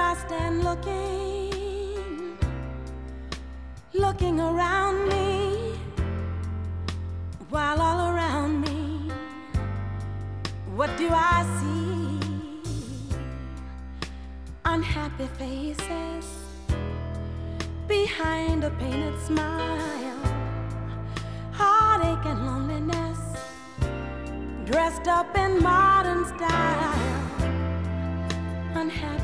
I stand looking around me, while all around me, what do I see? Unhappy faces behind a painted smile, heartache and loneliness dressed up in modern style. Unhappy